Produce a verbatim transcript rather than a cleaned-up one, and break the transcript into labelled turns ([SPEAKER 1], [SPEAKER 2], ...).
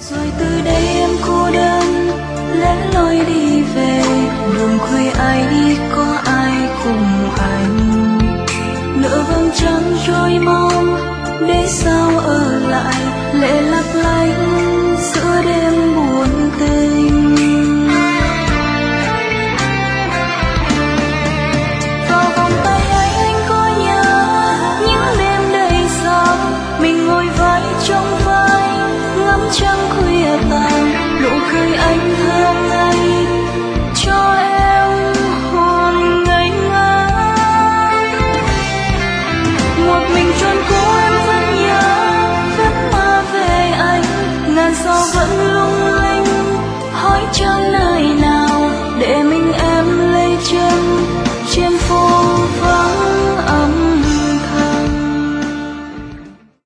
[SPEAKER 1] Rồi từ đây em cô đơn lẻ loi đi về, đường khuya ấy có ai cùng anh? Nửa vầng trăng trôi mong để sao ở lại, lệ lấp lánh giữa đêm buồn tình. Vào vòng tay ấy anh có nhớ những đêm đầy sao, mình ngồi vai trong vai ngắm trăng khuya tàn, nụ cười anh